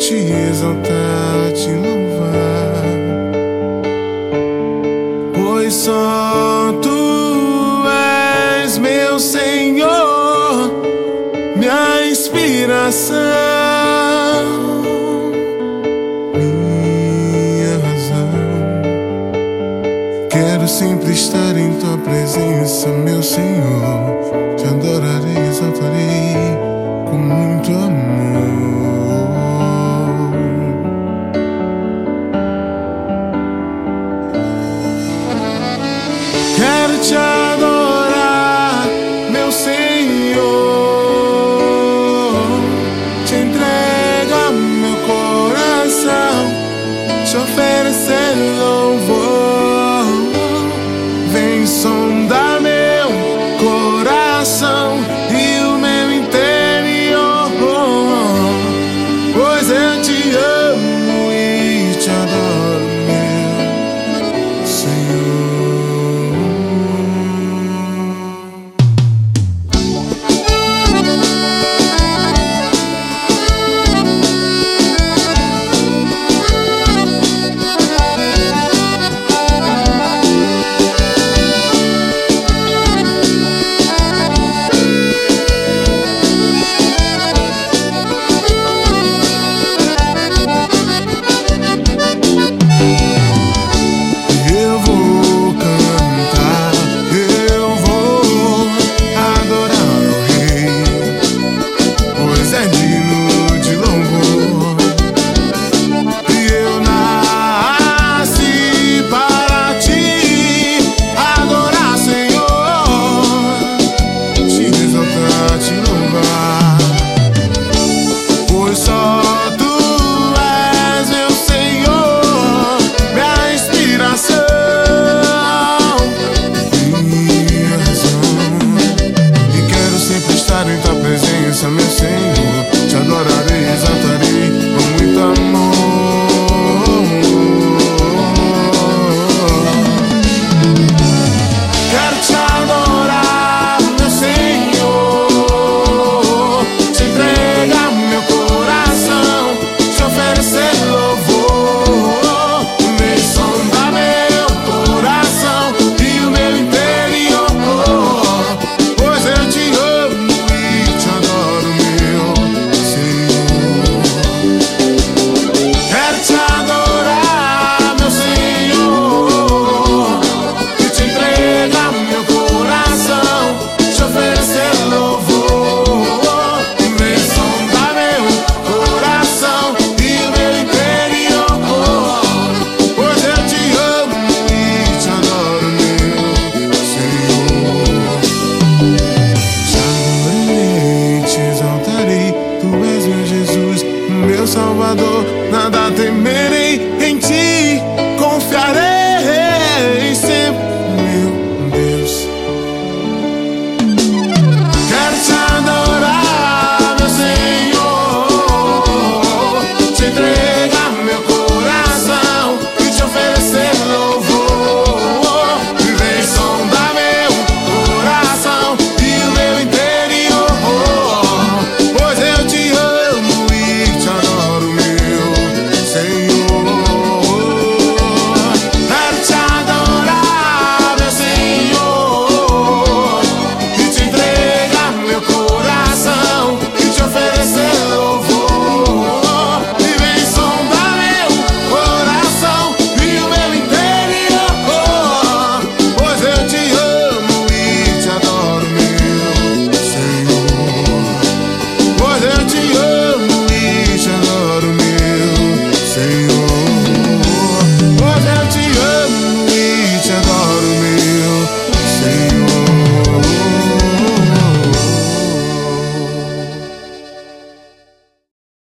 te exaltar, te louvar, pois só tu és meu Senhor, minha inspiração, minha razão. Quero sempre estar em tua presença, meu Senhor. Te adorarei, exaltarei com muito amor. Quero te adorar, meu Senhor. Te entrego meu coração, te oferecer louvor. Vem sondar meu coração e o meu interior, pois eu te amo e te adoro, meu Senhor. Em tua presença, meu Senhor, te adorarei, exaltarei com muito amor. Quero te adorar, meu Senhor, te entregar meu coração, te oferecer louvor. Vem sondar meu coração e o meu interior, pois eu te amo. Meu Salvador, nada temerei.